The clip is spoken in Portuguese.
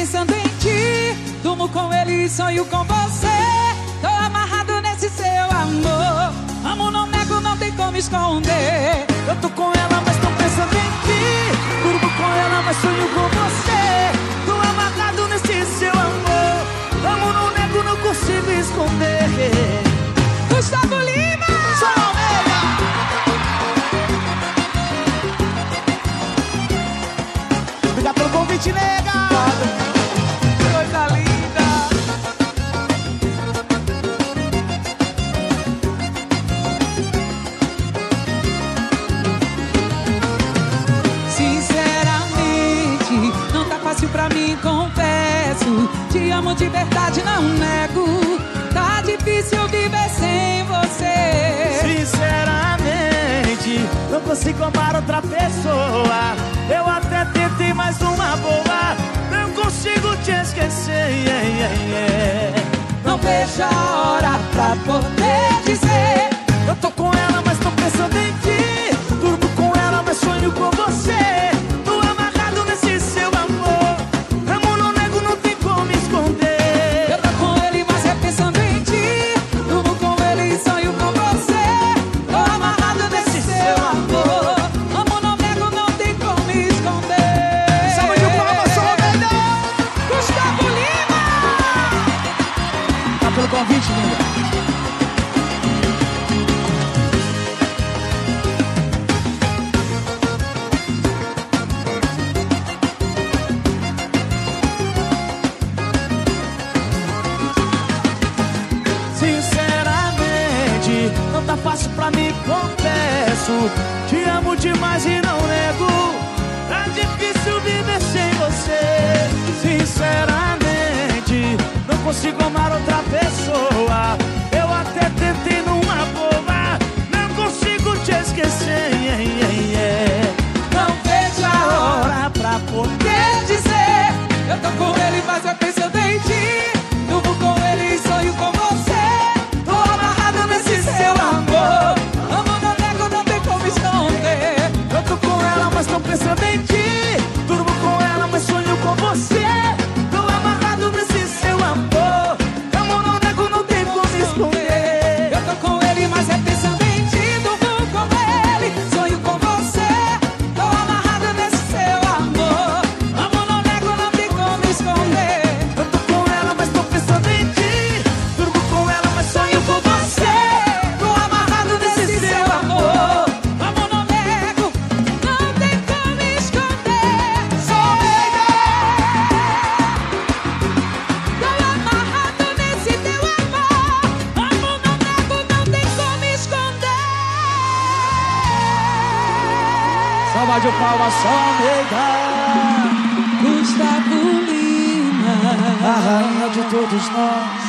pensando em ti. Durmo com ele e sonho com você. Tô amarrado nesse seu amor. Amo, não nego, não tem como esconder. Eu tô com ela, mas tô pensando em ti. Durmo com ela, mas sonho com você. Tô amarrado nesse seu amor. Amo, não nego, não consigo esconder. Gustavo Lima! Obrigado pelo convite, nega! Coisa linda! Sinceramente, não tá fácil pra mim, confesso. Te amo de verdade, não nego. Tá difícil viver sem você. Sinceramente, não consigo amar outra pessoa. Eu até tentei mais uma boa. Não consigo te esquecer. Não vejo a hora pra poder dizer. Eu tô com ela, mas tô pensando em ti. Durmo com ela, mas sonho com você. Tô amarrado nesse seu amor. Amo, não nego, não tem como esconder. Eu tô com ele, mas é pensando em ti. Durmo com ele e sonho com você. Tô amarrado nesse seu amor. Amo, não nego, não tem como esconder. Salve de palmas, sou melhor. Gustavo Lima! Tá pelo convite, linda. Sinceramente, não tá fácil pra mim, confesso. Te amo demais e não nego. Tá difícil viver sem você. Sinceramente, não consigo amar outra pessoa. Eu até tentei numa boa. Não consigo te esquecer. Não vejo a hora pra poder dizer. Eu tô com ele, mas é pensando em ti. Durmo com ele e sonho com você. Tô amarrado nesse seu amor. Amo, não nego, não tem como esconder. Eu tô com ela, mas tô pensando em ti. Durmo com ela, mas sonho com você. Tô amarrado nesse seu amor. Amo, não nego, não tem como esconder. Eu tô com ele, mas é pensando em ti. Durmo com ele, sonho com você. Tô amarrado nesse seu amor. Amo, não nego, não tem como esconder. Eu tô com ela, mas tô pensando em ti. Durmo com ela, mas sonho com você. Tô amarrado nesse seu amor. Amo, não nego, não tem como esconder. Sou tô amarrado nesse teu amor. Amo, não nego, não tem como esconder. Salva de palmas, só nega. Gustavo Lima, A rainha de todos nós.